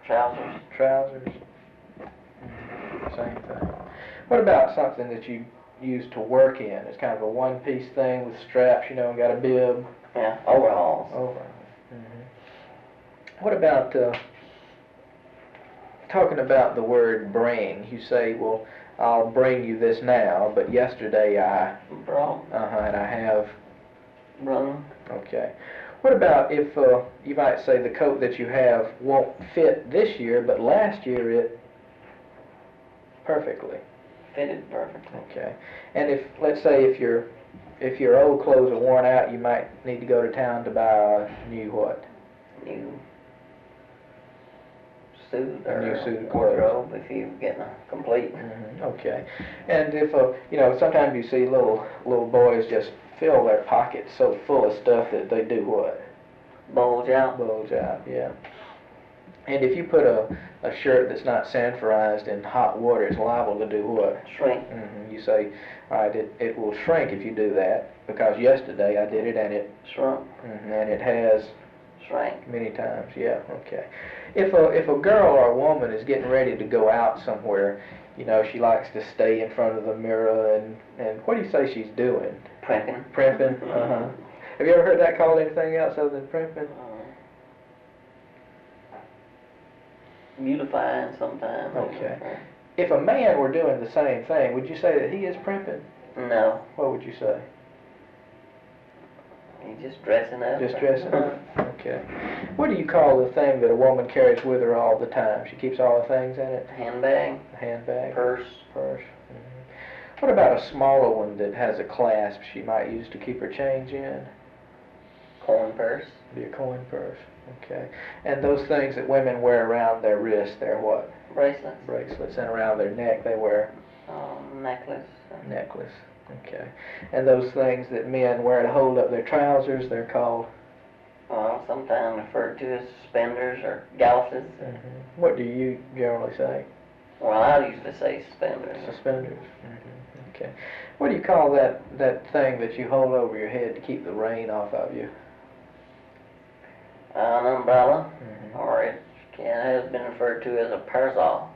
Trousers. Trousers. Same thing. What about something that you use to work in? It's kind of a one-piece thing with straps, you know, and got a bib. Yeah, overalls. Overall. What about talking about the word bring? You say, well, I'll bring you this now, but yesterday I Brought. and I have. Brung. Okay. What about if you might say the coat that you have won't fit this year, but last year it perfectly. Fitted perfectly. Okay. And if, let's say, if your old clothes are worn out, you might need to go to town to buy a new what? New suit A new suit of clothes. wardrobe if you're getting a complete. Okay. And if you know, sometimes you see little boys just fill their pockets so full of stuff that they do what? Bulge out. Bulge out. Yeah. And if you put a shirt that's not sanforized in hot water, it's liable to do what? Shrink. You say, all right, it will shrink if you do that, because yesterday I did it and it Shrunk. and it has Shrank. many times. Yeah. Okay. If a girl or a woman is getting ready to go out somewhere, you know, she likes to stay in front of the mirror and what do you say she's doing? Primping. Primping. Have you ever heard that called anything else other than primping? Beautifying sometimes. Okay. If a man were doing the same thing, would you say that he is primping? No. What would you say? He's just dressing up. Just dressing up? Okay. What do you call the thing that a woman carries with her all the time? She keeps all the things in it? Handbag. A handbag? Purse. Purse. What about a smaller one that has a clasp she might use to keep her change in? Coin purse. Be a coin purse. Okay. And those things that women wear around their wrists, they're what? Bracelets. Bracelets. And around their neck they wear? Necklace. Necklace. Okay. And those things that men wear to hold up their trousers, they're called? Well, sometimes referred to as suspenders or galluses. What do you generally say? Well, I usually say suspenders. Suspenders. Okay. What do you call that thing that you hold over your head to keep the rain off of you? An umbrella, or it has been referred to as a parasol.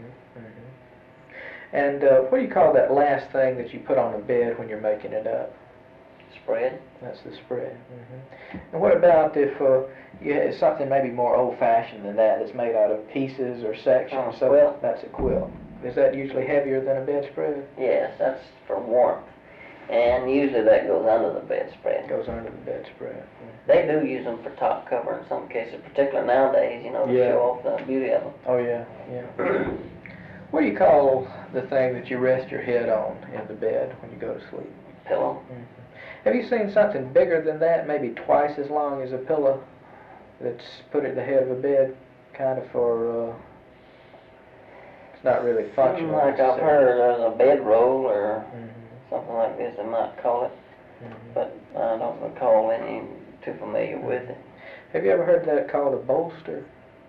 And what do you call that last thing that you put on the bed when you're making it up? Spread. That's the spread. And what about if you had something maybe more old-fashioned than that, that's made out of pieces or sections? A quilt. That's a quilt. Is that usually heavier than a bedspread? Yes, that's for warmth. And usually that goes under the bedspread. Goes under the bedspread. They do use them for top cover in some cases, particularly nowadays, you know, to show off the beauty of them. Oh, yeah, yeah. What do you call the thing that you rest your head on in the bed when you go to sleep? Pillow. Have you seen something bigger than that, maybe twice as long as a pillow, that's put at the head of a bed, kind of for, it's not really functional. Like I've heard there's a bedroll or something like this, they might call it, but I don't recall any too familiar with it. Have you ever heard that called a bolster?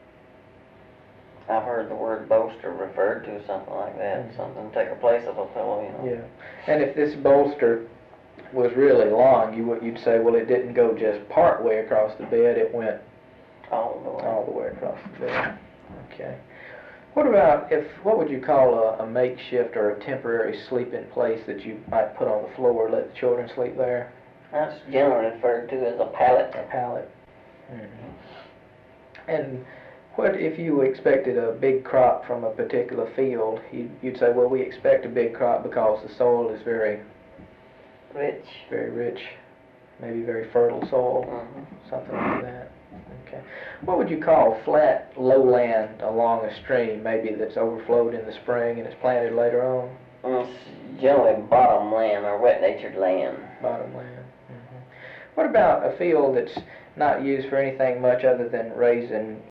I've heard the word bolster referred to something like that, something to take the place of a pillow, you know. Yeah. And if this bolster was really long, you'd say, well, it didn't go just part way across the bed, it went all the way across the bed. Okay. What about what would you call a makeshift or a temporary sleeping place that you might put on the floor, let the children sleep there? That's generally referred to as a pallet. A pallet. And what if you expected a big crop from a particular field? You'd say, well, we expect a big crop because the soil is very rich. Very rich. Maybe very fertile soil. Something like that. Okay. What would you call flat lowland along a stream, maybe that's overflowed in the spring and it's planted later on? It's generally bottom land or wet natured land. Bottom land. What about a field that's not used for anything much other than raising